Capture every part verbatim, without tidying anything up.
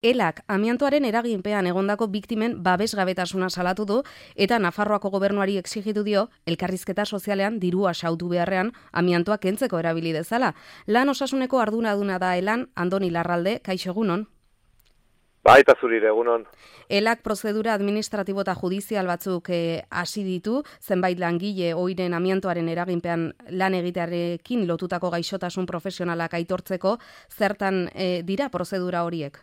Elak amiantoaren eraginpean egondako biktimen babesgabetasuna salatu du eta Nafarroako gobernuari exigitu dio elkarrizketa sozialean dirua xautu beharrean amiantoa kentzeko erabili dezala. Lan osasuneko arduraduna da Elan, Andoni Larralde, kaixo egunon. Baita zurire, egunon. Elak prozedura administratibo eta judizial batzuk hasi eh, ditu, zenbait langile oiren amiantoaren eraginpean lan egitearekin lotutako gaixotasun profesionalak aitortzeko, zertan eh, dira prozedura horiek?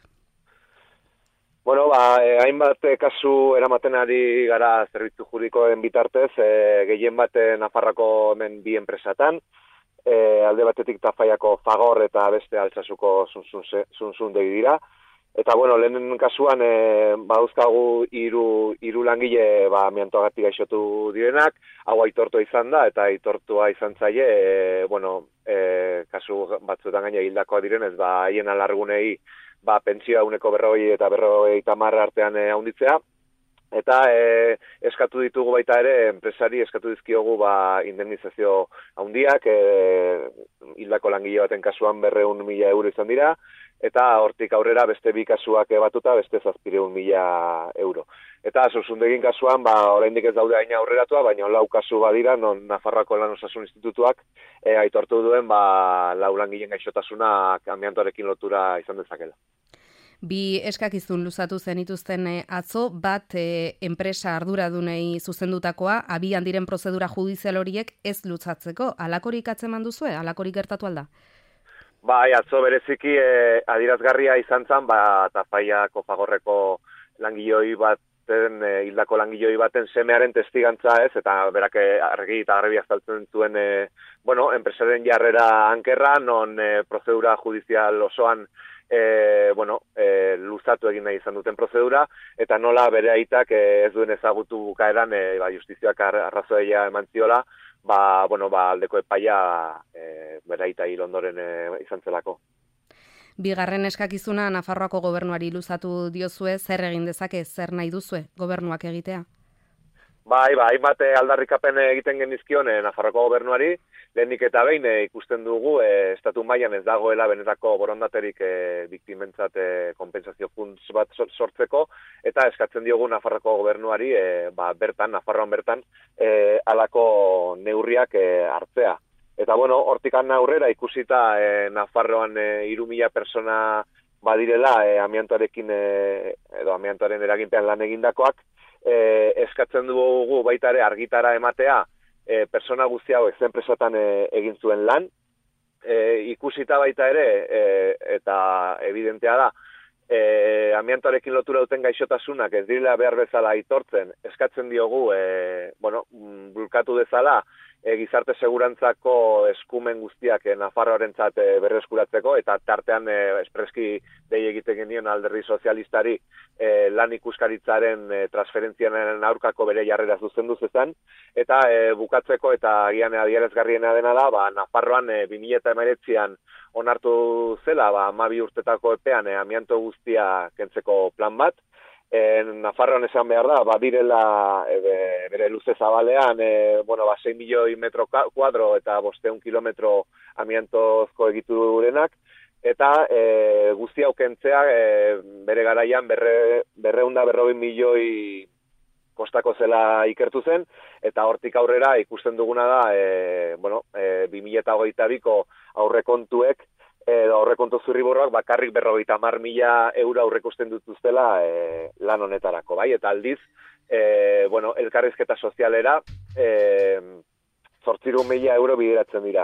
Bueno, ba, eh, hainbat kasu eramaten ari gara zerbitzu juridikoen bitartez, eh, gehien bat Nafarroako hemen bi enpresatan, eh, alde batetik Tafaiako Fagor eta beste Altsasuko Zunzundegi dira. Eta, bueno, lehenen kasuan, e, bauzkagu hiru hiru langile ba, amiantoagatik gaixotu direnak, hau aitortua izan da, eta aitortua izan zaie, e, bueno, e, kasu batzuetan gaina hildakoa direnez, ba, haien alargunei, ba, pentsioa uneko berroi eta berroi tamar artean e, haunditzea, eta e, eskatu ditugu baita ere, enpresari eskatu dizkiogu ba, indemnizazio haundiak, e, hildako langile baten kasuan berreun mila euro izan dira, eta hortik aurrera beste bi kasuak batuta beste zazpireun mila euro. Eta Zunzundegin kasuan, ba, oraindik ez daude hain aurreratua, baina lau kasu badira, non Nafarroako Lan Osasun Institutuak e, aitortu duen ba, lau langileen gaixotasunak amiantoarekin lotura izan dezakela. Bi eskakizun luzatu zenituzten atzo, bat e, enpresa arduradunei zuzendutakoa, abian diren prozedura judizial horiek ez luzatzeko. Halakorik atzeman duzue? Halakorik gertatu alda? Bai, atzo bereziki eh, adirazgarria izan zen, ba, Tafaiako Fagorreko langiloi baten, eh, hildako langiloi baten semearen testigantza ez, eta berak argi eta garbi azaltzen zuen, eh, bueno, enpresaren jarrera ankerra, non eh, prozedura judizial osoan E, bueno, e, luzatu egin nahi izan duten prozedura, eta nola bere aitak e, ez duen ezagutu bukaeran e, ba, justiziak arrazoia eman ziola, ba, bueno, ba, aldeko epaia e, bere aita hil ondoren e, izan zelako. Bigarren eskakizuna Nafarroako gobernuari luzatu diozue, zer egin dezake, zer nahi duzue gobernuak egitea? Bai, bai, hainbat aldarrikapen egiten genizkion eh, Nafarroako gobernuari, lehenik eta behin eh, ikusten dugu eh, estatu mailan ez dagoela benetako borondaterik eh, biktimentzat eh, kompensazio funts bat sortzeko, eta eskatzen diogu Nafarroako gobernuari eh, ba, bertan, Nafarroan bertan, eh, alako neurriak eh, hartzea. Eta bueno, hortikan aurrera ikusita eh, Nafarroan hiru eh, mila persona badirela eh, amiantoarekin eh, edo amiantoaren eraginpean lan egindakoak, E, eskatzen dugu baita ere argitara ematea e, persona guzti hau ez enpresatan e, egin zuen lan, e, ikusita baita ere e, eta evidentea da e, amiantoarekin lotura duten gaixotasunak ez direla behar bezala aitortzen, eskatzen diogu e, bueno, bulkatu dezala e, gizarte segurantzako eskumen guztiak e, Nafarroarentzat e, berreskuratzeko, eta tartean e, espreski dei egiten genion alderdi sozialistari e, lan ikuskaritzaren e, transferentziaren aurkako bere jarrera zuzendu zezan, eta e, bukatzeko eta agian adierazgarriena dena da, ba, Nafarroan e, bi mila hemeretzian onartu zela, ba, hamabi urtetako epean e, amianto guztia kentzeko plan bat. E, Nafarroan esan behar da, ba, direla e, bere luze zabalean, e, bueno, ba, sei milioi metro kuadro eta bosteun kilometro amiantozko egiturenak, eta e, guzti hau kentzea e, bere garaian berre, berreunda berrobi milioi kostako zela ikertu zen, eta hortik aurrera ikusten duguna da, e, bueno, e, bi mila hogeita biko aurrekontuek, edo aurrekontu zurriborroak bakarrik berrogeita hamar mila euro aurreikusten dituztela e, lan honetarako, bai? Eta aldiz, e, bueno, elkarrizketa sozialera e, zortziehun mila euro bideratzen dira.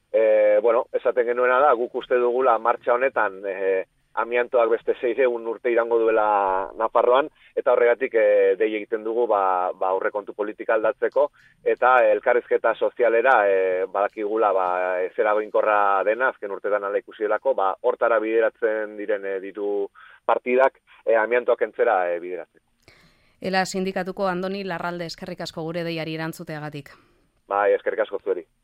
E, bueno, esaten genuena da, guk uste dugula martxa honetan e, amiantoak beste seiehun urte irango duela Nafarroan, eta horregatik e, dei egiten dugu ba, ba aurrekontu politika aldatzeko, eta elkarrizketa sozialera e, badakigula ba, zeragoinkorra dena, azken urtetan ala ikusielako, ba, hortara bideratzen diren e, ditu partidak e, amiantoak entzera e, bideratzeko. Ela sindikatuko Andoni Larralde, eskerrik asko gure deiari erantzuteagatik. Bai, eskerrik asko zueri.